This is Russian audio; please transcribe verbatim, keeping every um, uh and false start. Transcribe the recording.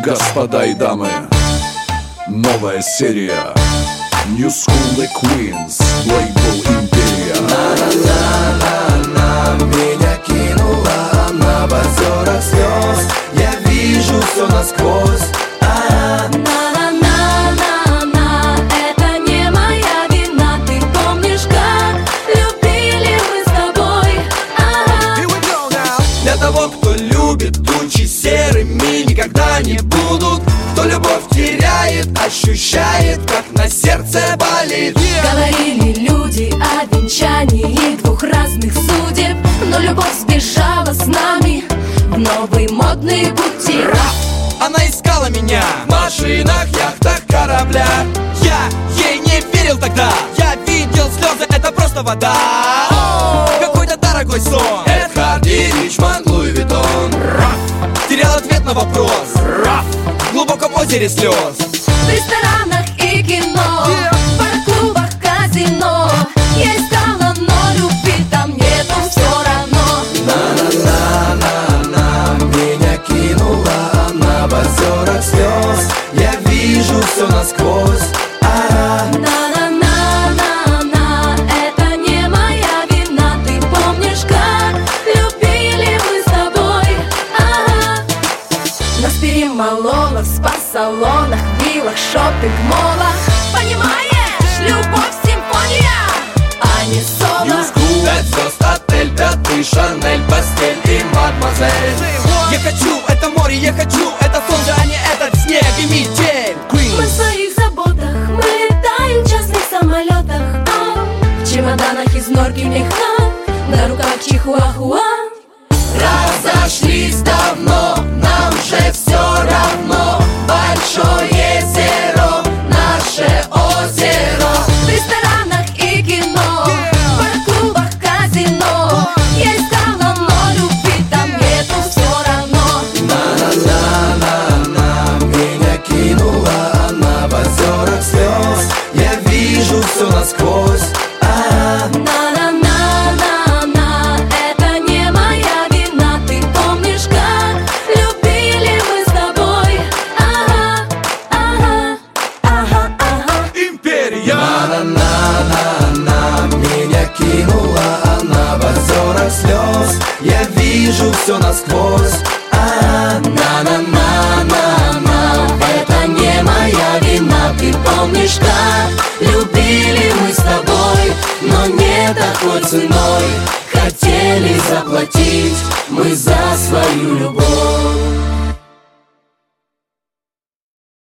Господа и дамы, новая серия New School и Queens, лейбл Империя. На-на-на-на-на, меня кинула она в озерах слез. Я вижу все насквозь. А-а-а. На-на-на-на-на, это не моя вина. Ты помнишь, как любили мы с тобой? Ага. Для того, кто любит, тучи серыми никогда не будут. Кто любовь теряет, ощущает, как на сердце болит. Говорили люди о венчании двух разных судеб, но любовь сбежала с нами в новые модные пути. Она искала меня в машинах, яхтах, кораблях. Я ей не верил тогда. Я видел слезы, это просто вода. Какой-то дорогой сон. Эд Харди, Ричмонд, Луи Виттон. Терял ответ на вопрос в глубоком озере слез. В ресторанах и кино, в парк-клубах, казино. Я искала, но любви там нету все равно. На-на-на-на-на, меня кинула она в озерах слез. Я вижу все насквозь. А-а-а. На-на-на-на-на, это не моя вина. Ты помнишь, как любили мы с тобой? Ага. Нас перемололо в спа-салонах, виллах, шоппинг-молах. Понимаешь, любовь симфония, а не соло. Пять звезд, отель, пятый, Шанель, постель и мадемуазель. Я хочу это море, я хочу это солнце, а не этот снег и метель. Мы в своих заботах, мы летаем в частных самолетах, а в чемоданах из норки меха, на руках чихуахуа. Разошлись давно, нам же все равно. Большое зеро, наше озеро. В ресторанах и кино, в парк-клубах, казино. Я искала, но любви там нету все равно. На-на-на-на-на, меня кинула она в озерах слез. Я вижу все насквозь. А-а-а. На-на-на-на-на, это не моя вина. Ты помнишь, как любили мы с тобой? Ага, ага, ага, ага. Империя. На-на-на-на-на, меня кинула она в озерах слез. Я вижу все насквозь. А-а-а. На-на-на-на-на, это не моя вина. Ты помнишь, как любили мы с тобой, но не такой ценой.